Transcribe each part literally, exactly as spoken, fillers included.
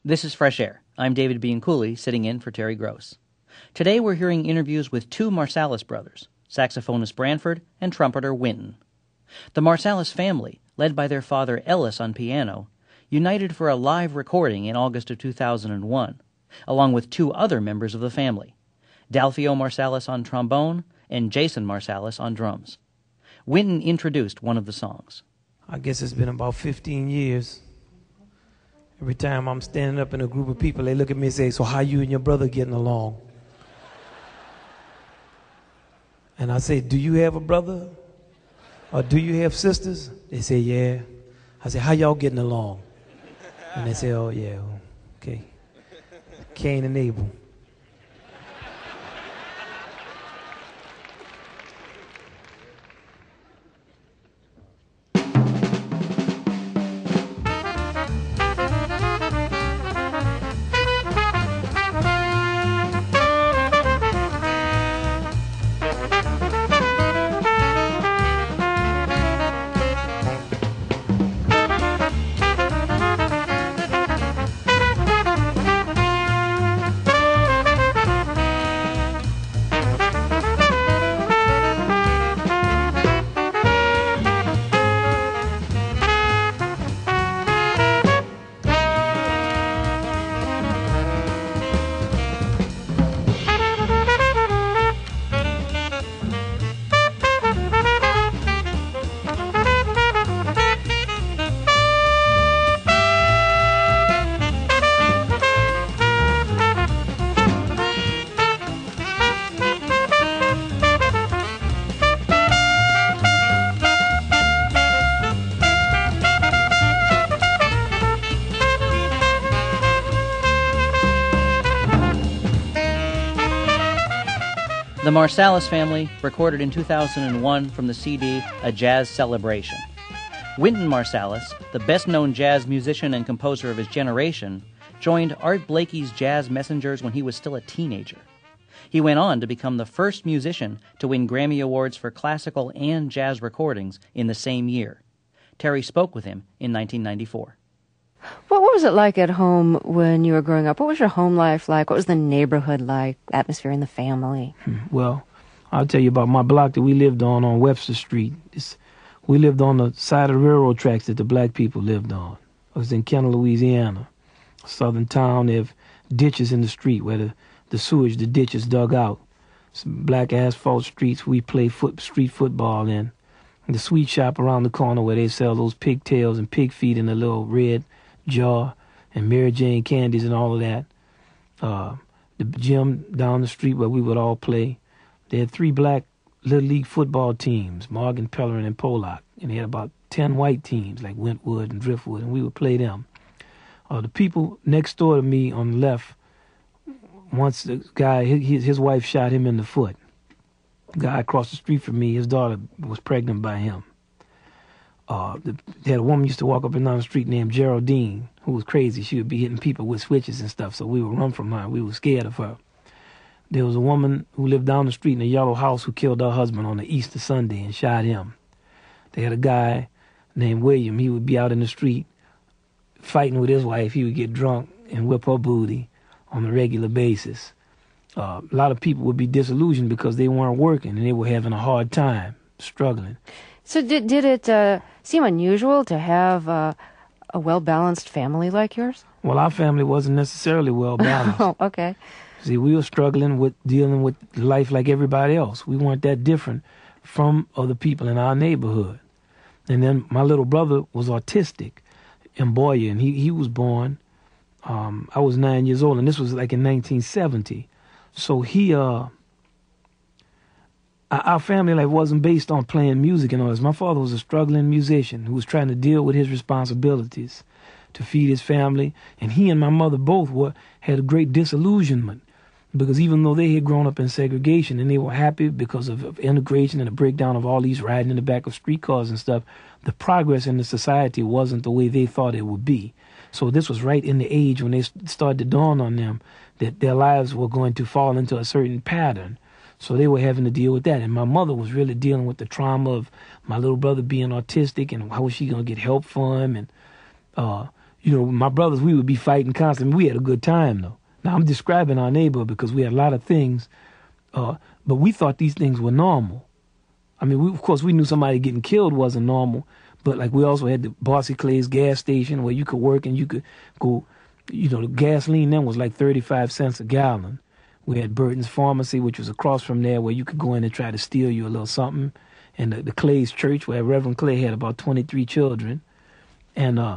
This is Fresh Air. I'm David Bianculli, sitting in for Terry Gross. Today we're hearing interviews with two Marsalis brothers, saxophonist Branford and trumpeter Wynton. The Marsalis family, led by their father Ellis on piano, united for a live recording in August of two thousand one, along with two other members of the family, Dalfio Marsalis on trombone and Jason Marsalis on drums. Wynton introduced one of the songs. I guess it's been about fifteen years. Every time I'm standing up in a group of people, they look at me and say, "So how you and your brother getting along?" And I say, "Do you have a brother? Or do you have sisters?" They say, "Yeah." I say, "How y'all getting along?" And they say, "Oh, yeah, okay. Cain and Abel." The Marsalis family, recorded in two thousand one from the C D A Jazz Celebration. Wynton Marsalis, the best-known jazz musician and composer of his generation, joined Art Blakey's Jazz Messengers when he was still a teenager. He went on to become the first musician to win Grammy Awards for classical and jazz recordings in the same year. Terry spoke with him in nineteen ninety-four. What, what was it like at home when you were growing up? What was your home life like? What was the neighborhood like, atmosphere in the family? Well, I'll tell you about my block that we lived on on Webster Street. It's, we lived on the side of the railroad tracks that the black people lived on. I was in Kenner, Louisiana, a southern town. They have ditches in the street where the, the sewage, the ditches dug out. Some black asphalt streets we play foot, street football in. And the sweet shop around the corner where they sell those pigtails and pig feet in a little red jar and Mary Jane candies and all of that. Uh, the gym down the street where we would all play. They had three black Little League football teams, Morgan, Pellerin, and Pollock. And they had about ten white teams like Wentwood and Driftwood, and we would play them. Uh, the people next door to me on the left, once the guy, his, his wife shot him in the foot. The guy across the street from me, his daughter was pregnant by him. Uh, the, they had a woman used to walk up and down the street named Geraldine, who was crazy. She would be hitting people with switches and stuff, so we would run from her. We were scared of her. There was a woman who lived down the street in a yellow house who killed her husband on the Easter Sunday and shot him. They had a guy named William. He would be out in the street fighting with his wife. He would get drunk and whip her booty on a regular basis. Uh, a lot of people would be disillusioned because they weren't working and they were having a hard time, struggling. So did did it uh, seem unusual to have uh, a well-balanced family like yours? Well, our family wasn't necessarily well-balanced. Oh, okay. See, we were struggling with dealing with life like everybody else. We weren't that different from other people in our neighborhood. And then my little brother was autistic in Boyer, and he, he was born, um, I was nine years old, and this was like in nineteen seventy. So he, uh, our family life wasn't based on playing music and all this. My father was a struggling musician who was trying to deal with his responsibilities to feed his family, and he and my mother both were had a great disillusionment because even though they had grown up in segregation and they were happy because of, of integration and the breakdown of all these riding in the back of streetcars and stuff, the progress in the society wasn't the way they thought it would be. So this was right in the age when they started to dawn on them that their lives were going to fall into a certain pattern. So they were having to deal with that. And my mother was really dealing with the trauma of my little brother being autistic and how was she going to get help for him. And, uh, you know, my brothers, we would be fighting constantly. We had a good time, though. Now, I'm describing our neighborhood because we had a lot of things, uh, but we thought these things were normal. I mean, we, of course, we knew somebody getting killed wasn't normal, but, like, we also had the Bossy Clay's gas station where you could work and you could go, you know, the gasoline then was like thirty-five cents a gallon. We had Burton's Pharmacy, which was across from there, where you could go in and try to steal you a little something. And the, the Clay's church, where Reverend Clay had about twenty-three children. And uh,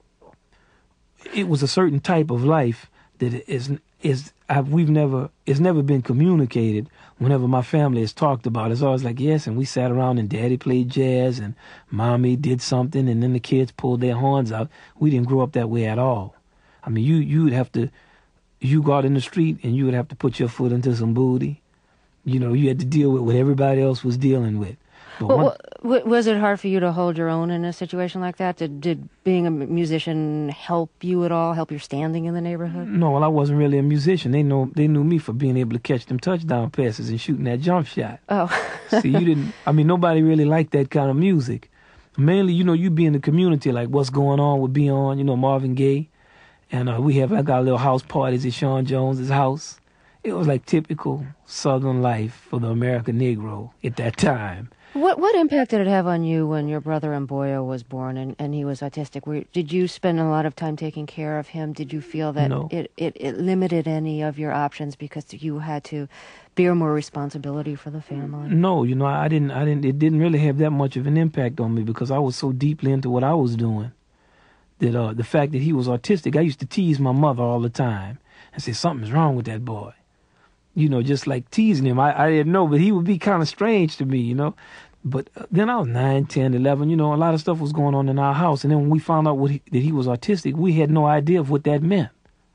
it was a certain type of life that is is I've, we've never it's never been communicated. Whenever my family has talked about it, it's always like, yes, and we sat around and Daddy played jazz and Mommy did something, and then the kids pulled their horns out. We didn't grow up that way at all. I mean, you you would have to you go out in the street and you would have to put your foot into some booty. You know, you had to deal with what everybody else was dealing with. Well, one, was it hard for you to hold your own in a situation like that? Did, did being a musician help you at all, help your standing in the neighborhood? No, well, I wasn't really a musician. They know they knew me for being able to catch them touchdown passes and shooting that jump shot. Oh. See, you didn't, I mean, nobody really liked that kind of music. Mainly, you know, you be in the community, like What's Going On would be on, you know, Marvin Gaye. And uh, we have, I got little house parties at Sean Jones's house. It was like typical Southern life for the American Negro at that time. What what impact did it have on you when your brother Mboyo was born and, and he was autistic? Were, did you spend a lot of time taking care of him? Did you feel that no. it, it, it limited any of your options because you had to bear more responsibility for the family? No, you know, I didn't. I didn't. It didn't really have that much of an impact on me because I was so deeply into what I was doing that uh, the fact that he was autistic, I used to tease my mother all the time and say something's wrong with that boy. You know, just like teasing him. I, I didn't know, but he would be kind of strange to me, you know. But then I was nine, ten, eleven, you know, a lot of stuff was going on in our house. And then when we found out what he, that he was autistic, we had no idea of what that meant.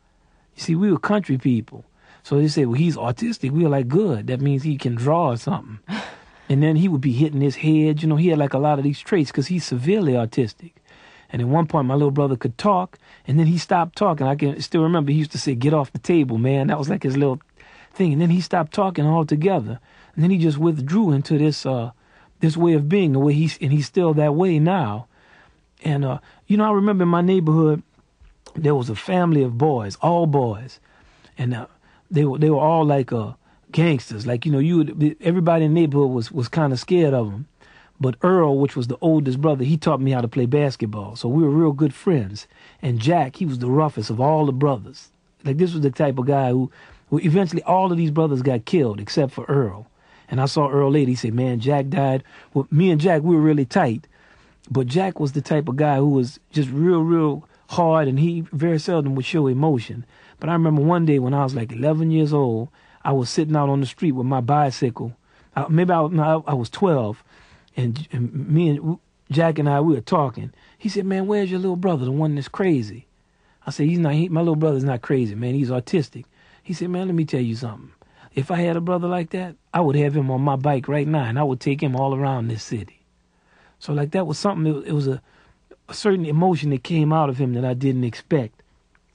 You see, we were country people. So they said, well, he's autistic. We were like, good. That means he can draw or something. And then he would be hitting his head. You know, he had like a lot of these traits because he's severely autistic. And at one point, my little brother could talk, and then he stopped talking. I can still remember he used to say, get off the table, man. That was like his little thing. And then he stopped talking altogether. And then he just withdrew into this uh, this way of being, the way he's, and he's still that way now. And, uh, you know, I remember in my neighborhood, there was a family of boys, all boys. And uh, they were they were all like uh, gangsters. Like, you know, you would, everybody in the neighborhood was, was kind of scared of them. But Earl, which was the oldest brother, he taught me how to play basketball. So we were real good friends. And Jack, he was the roughest of all the brothers. Like, this was the type of guy who, who eventually all of these brothers got killed except for Earl. And I saw Earl later. He said, man, Jack died. Well, me and Jack, we were really tight. But Jack was the type of guy who was just real, real hard, and he very seldom would show emotion. But I remember one day when I was like eleven years old, I was sitting out on the street with my bicycle. Uh, maybe I, no, I was twelve. And, and me and Jack and I, we were talking. He said, man, where's your little brother, the one that's crazy? I said, he's not. He, my little brother's not crazy, man. He's autistic. He said, man, let me tell you something. If I had a brother like that, I would have him on my bike right now, and I would take him all around this city. So, like, that was something, it, it was a, a certain emotion that came out of him that I didn't expect.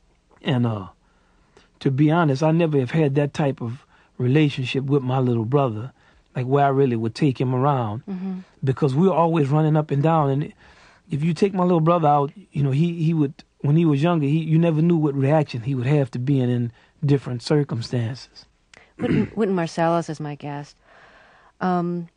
And uh, to be honest, I never have had that type of relationship with my little brother, like where I really would take him around, mm-hmm. because we were always running up and down. And if you take my little brother out, you know, he, he would, when he was younger, he you never knew what reaction he would have to being in different circumstances. Wynton, Wynton Marsalis is my guest. Um,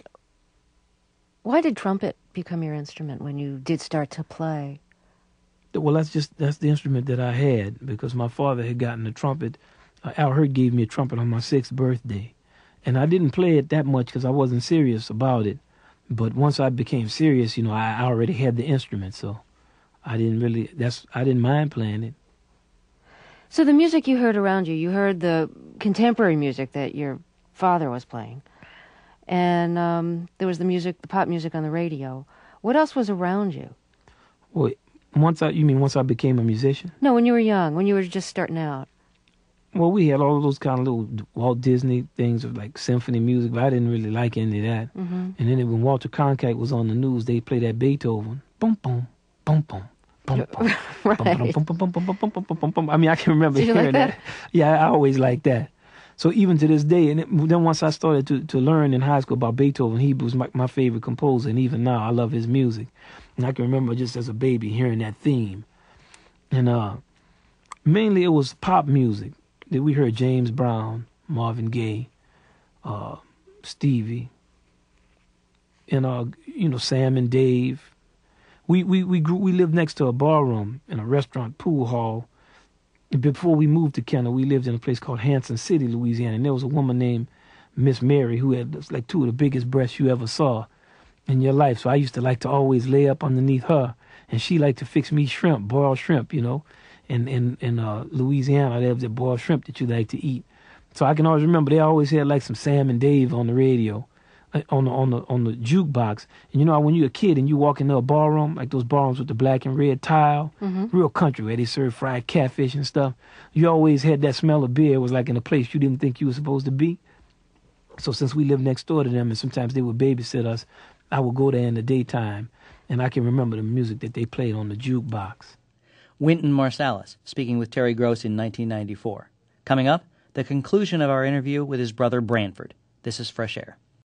why did trumpet become your instrument when you did start to play? Well, that's just that's the instrument that I had because my father had gotten a trumpet. Uh, Al Hurt gave me a trumpet on my sixth birthday. And I didn't play it that much because I wasn't serious about it. But once I became serious, you know, I already had the instrument, so I didn't really, that's, I didn't mind playing it. So the music you heard around you, you heard the contemporary music that your father was playing. And um, there was the music, the pop music on the radio. What else was around you? Well, once I, you mean once I became a musician? No, when you were young, when you were just starting out. Well, we had all of those kind of little Walt Disney things of like symphony music, but I didn't really like any of that. Mm-hmm. And then when Walter Cronkite was on the news, they played that Beethoven. Boom, boom, boom, boom. Bum, bum, right. bum, bum, bum, bum, bum, bum, bum, bum, bum. I mean, I can remember Did you hearing like that? that. Yeah, I always liked that. So even to this day, and it, then once I started to, to learn in high school about Beethoven, he was my, my favorite composer, and even now I love his music. And I can remember just as a baby hearing that theme. And uh, mainly it was pop music. That we heard James Brown, Marvin Gaye, uh, Stevie, and uh, you know, Sam and Dave. We we we grew. We lived next to a barroom and a restaurant pool hall. And before we moved to Kenner, we lived in a place called Hanson City, Louisiana. And there was a woman named Miss Mary who had like two of the biggest breasts you ever saw in your life. So I used to like to always lay up underneath her, and she liked to fix me shrimp, boiled shrimp, you know. In in in uh, Louisiana, there was the boiled shrimp that you like to eat. So I can always remember they always had like some Sam and Dave on the radio, on the on the on the jukebox. And you know when you're a kid and you walk into a ballroom, like those ballrooms with the black and red tile, mm-hmm. real country where they serve fried catfish and stuff, you always had that smell of beer. It was like in a place you didn't think you were supposed to be. So since we lived next door to them and sometimes they would babysit us, I would go there in the daytime, and I can remember the music that they played on the jukebox. Wynton Marsalis, speaking with Terry Gross in nineteen ninety-four. Coming up, the conclusion of our interview with his brother Branford. This is Fresh Air.